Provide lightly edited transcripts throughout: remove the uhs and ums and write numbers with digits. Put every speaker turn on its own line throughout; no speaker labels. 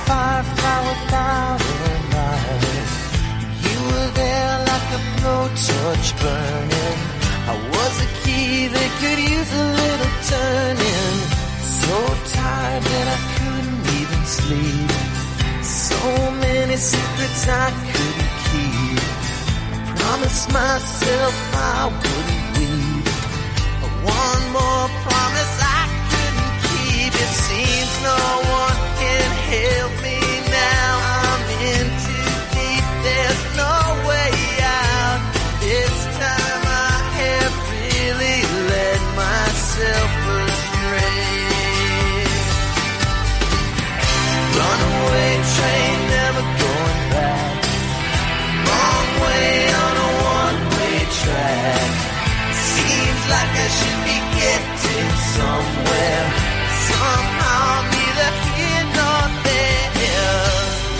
firefly without a light. You were there like a blowtorch burning. I was a key that could use a little turning. So tired that I couldn't even sleep. So many secrets I couldn't keep. I promised myself I wouldn't weep. But one more promise I couldn't keep. It seems no one can help me now. I'm in too deep, there's no way out. This time I have really led myself astray. Runaway train, never going back. Wrong way on a one-way track. Seems like I should be getting somewhere. Somehow I'm neither here nor there.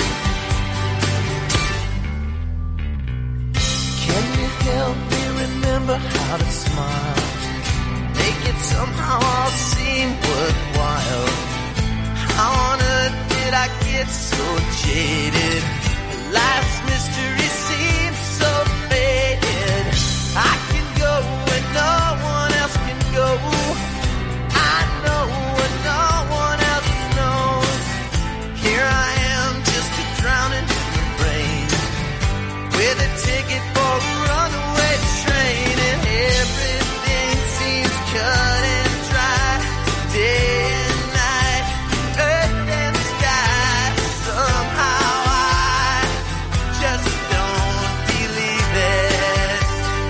Can you help me remember how to smile? Make it somehow all seem worthwhile. How on earth did I get so jaded? Life's mystery seems so faded. I can go where no one else can go. I know what no one else knows. Here I am, just a drowning in the rain, with a ticket for a runaway train, and everything seems cut and dry. Day and night, earth and sky. Somehow I just don't believe it.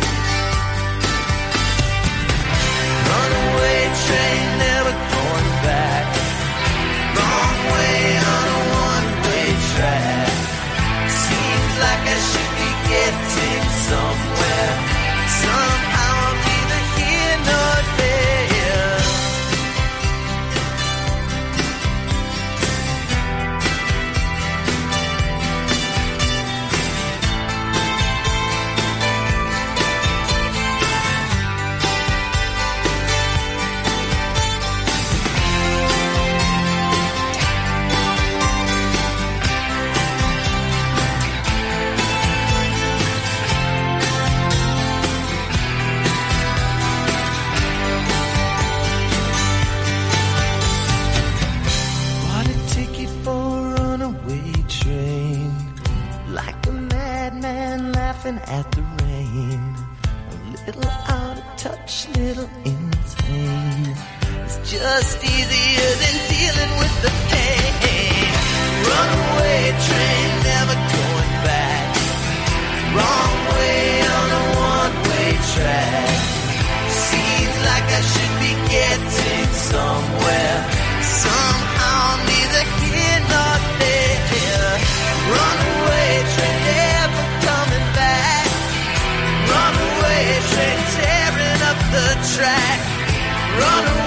Runaway train, never going back. Wrong way on a one-way track. Seems like I should be getting somewhere. Somehow I'm neither here nor there. Bought a ticket for a runaway train, like a madman laughing at the rain. A little out of touch, little insane. It's just easier than dealing with the pain. Runaway train, never going back. Wrong way on a one-way track. Seems like I should be getting somewhere. Somehow I'm neither here nor there. Runaway train, never coming back. Runaway train, tearing up the track. Runaway